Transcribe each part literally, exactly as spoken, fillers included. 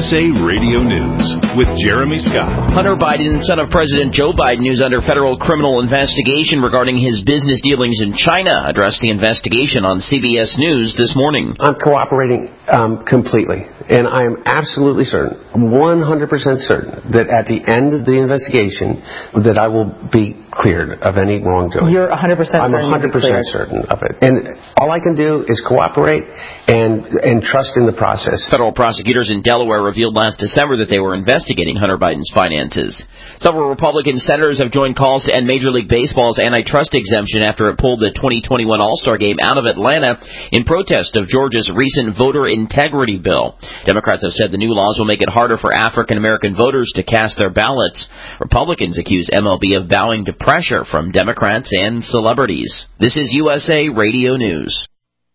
S A Radio News with Jeremy Scott. Hunter Biden, son of President Joe Biden, who's under federal criminal investigation regarding his business dealings in China, addressed the investigation on C B S News this morning. I'm cooperating um, completely, and I am absolutely certain, one hundred percent certain, that at the end of the investigation, that I will be cleared of any wrongdoing. You're one hundred percent I'm certain? I'm one hundred percent certain of it. And all I can do is cooperate and, and trust in the process. Federal prosecutors in Delaware revealed last December that they were investigating Hunter Biden's finances. Several Republican senators have joined calls to end Major League Baseball's antitrust exemption after it pulled the twenty twenty-one All-Star Game out of Atlanta in protest of Georgia's recent voter integrity bill. Democrats have said the new laws will make it harder for African-American voters to cast their ballots. Republicans accuse M L B of bowing to pressure from Democrats and celebrities. This is U S A Radio News.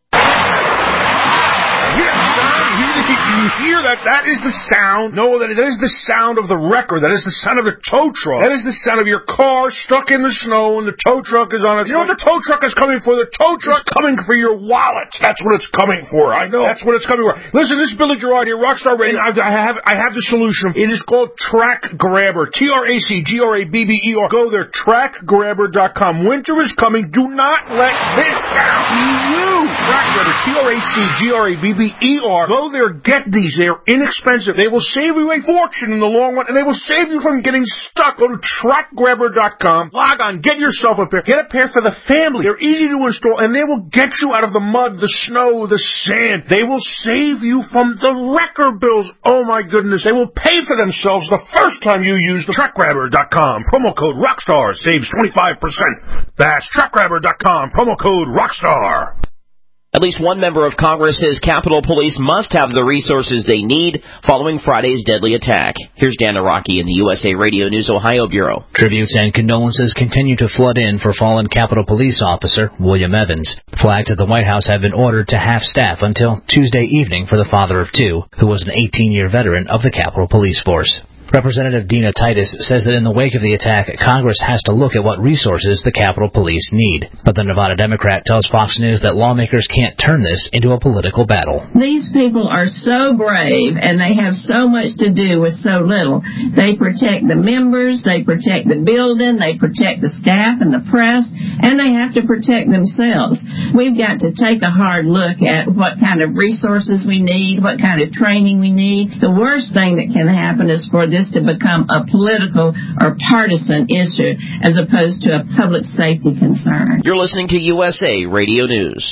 You hear that? That is the sound. No, that is, that is the sound of the wrecker. That is the sound of the tow truck. That is the sound of your car stuck in the snow and the tow truck is on it. You know what the tow truck is coming for? The tow truck is coming for your wallet. That's what it's coming for. I know. That's what it's coming for. Listen, this is Billy Gerard here, Rockstar Radio. I have, I have the solution. It is called Track Grabber. T R A C G R A B B E R. Go there, track grabber dot com. Winter is coming. Do not let this sound be used. Track Grabber. T R A C G R A B B E R. Go there, get these. They are inexpensive. They will save you a fortune in the long run, and they will save you from getting stuck. Go to track grabber dot com. Log on. Get yourself a pair. Get a pair for the family. They're easy to install, and they will get you out of the mud, the snow, the sand. They will save you from the wrecker bills. Oh, my goodness. They will pay for themselves the first time you use the track grabber dot com. Promo code ROCKSTAR saves twenty-five percent. That's track grabber dot com. Promo code ROCKSTAR. At least one member of Congress says Capitol Police must have the resources they need following Friday's deadly attack. Here's Dan Araki in the U S A Radio News Ohio Bureau. Tributes and condolences continue to flood in for fallen Capitol Police officer William Evans. Flags at the White House have been ordered to half staff until Tuesday evening for the father of two, who was an eighteen-year veteran of the Capitol Police Force. Representative Dina Titus says that in the wake of the attack, Congress has to look at what resources the Capitol Police need. But the Nevada Democrat tells Fox News that lawmakers can't turn this into a political battle. These people are so brave, and they have so much to do with so little. They protect the members, they protect the building, they protect the staff and the press, and they have to protect themselves. We've got to take a hard look at what kind of resources we need, what kind of training we need. The worst thing that can happen is for this to become a political or partisan issue as opposed to a public safety concern. You're listening to U S A Radio News.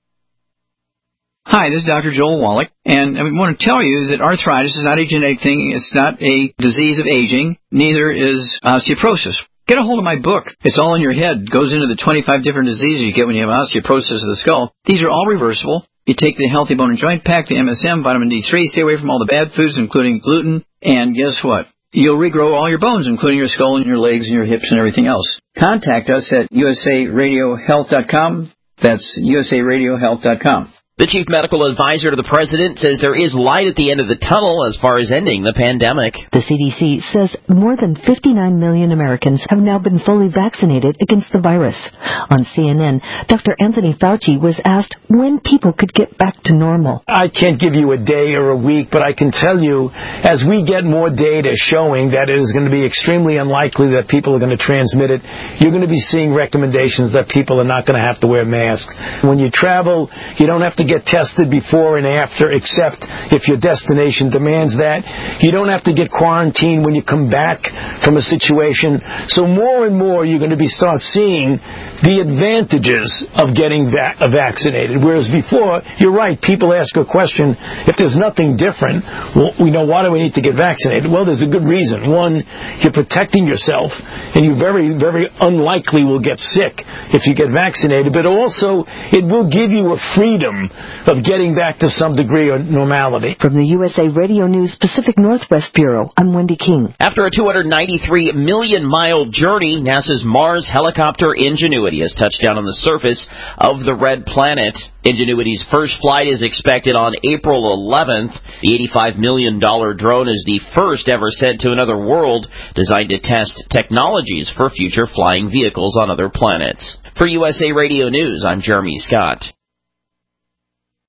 Hi, this is Doctor Joel Wallach, and I want to tell you that arthritis is not a genetic thing. It's not a disease of aging. Neither is osteoporosis. Get a hold of my book. It's all in your head. It goes into the twenty-five different diseases you get when you have osteoporosis of the skull. These are all reversible. You take the Healthy Bone and Joint Pack, the M S M, vitamin D three, stay away from all the bad foods, including gluten, and guess what? You'll regrow all your bones, including your skull and your legs and your hips and everything else. Contact us at U S A radio health dot com. That's U S A radio health dot com. The chief medical advisor to the president says there is light at the end of the tunnel as far as ending the pandemic. The C D C says more than fifty-nine million Americans have now been fully vaccinated against the virus. On C N N, Doctor Anthony Fauci was asked when people could get back to normal. I can't give you a day or a week, but I can tell you as we get more data showing that it is going to be extremely unlikely that people are going to transmit it, you're going to be seeing recommendations that people are not going to have to wear masks. When you travel, you don't have to get tested before and after, except if your destination demands that. You don't have to get quarantined when you come back from a situation. So more and more you're going to be start seeing the advantages of getting va- vaccinated. Whereas before, you're right, people ask a question, if there's nothing different, well, we know why do we need to get vaccinated? Well, there's a good reason. One, you're protecting yourself, and you very, very unlikely will get sick if you get vaccinated, but also it will give you a freedom of getting back to some degree of normality. From the U S A Radio News Pacific Northwest Bureau, I'm Wendy King. After a two hundred ninety-three million mile journey, NASA's Mars helicopter Ingenuity has touched down on the surface of the red planet. Ingenuity's first flight is expected on April eleventh. The eighty-five million dollars drone is the first ever sent to another world, designed to test technologies for future flying vehicles on other planets. For U S A Radio News, I'm Jeremy Scott.